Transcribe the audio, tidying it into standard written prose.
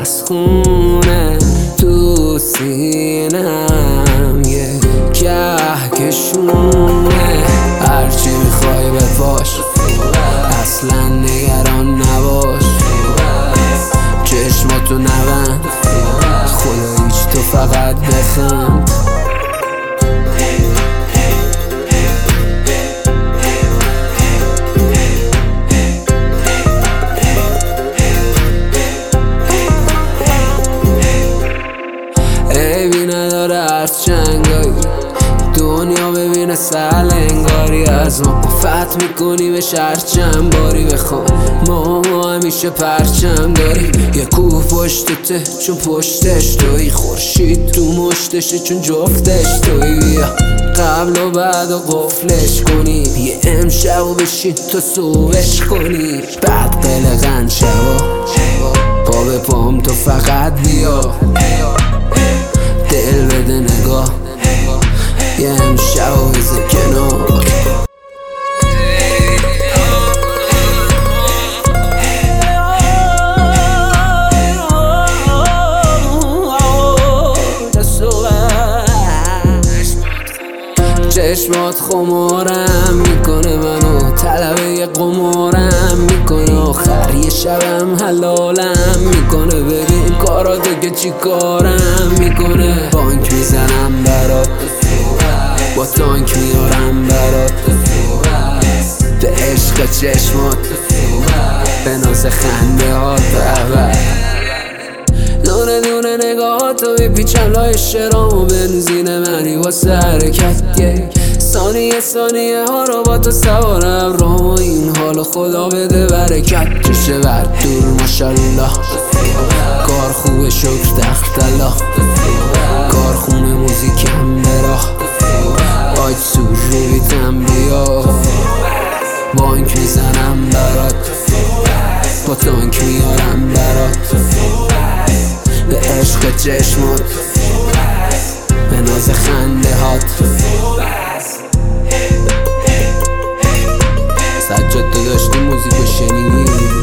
از خونه تو سینم یه کهکشونه. هرچی میخوای بپاش اصلا نگران نباش، چشماتو نبند خدا هیچ تو فقط بخند. عیبی نداره از چنگایی دنیا ببینه سلنگاری از ما فتح میکنیمش هرچند باری بخوان. ما همیشه پرچم داریم یه کوه پشتته چون پشتش توی، خورشید تو مشتشه چون جفتش توی. بیا قبل و بعد و قفلش کنیم یه امشب و بشین تا صبحش کنیم. بعد قلقن شبا پا به پام تو فقط بیا، دل بده نگاه یه امشب و بزه کنار. چشمات خمارم میکنه منو طلبه یه قمارم میکنه، آخر یه شبم حلالم میکنه. ببین کاراتو که چی کارم میکنه. بانک میزنم برات با تانک میارم برات، به عشق چشمات به ناز خنده هات ببر. دونه دونه نگاهاتو میپیچم لای شرام و بنزین منی واسه حرکت. ثانیه ثانیه ها رو با تو سوارم رام و این حال خدا بده برکت. چشه بر دور ماشالله کار خوبه شکر دختلا، کارخونه موزیکم براه آج سور رو بیتم بیا. بانک میزنم برات با تانک میارم برات، به عشق چشمات به ناز خنده هات. سجاد تو داشتی موزیکو شنیدی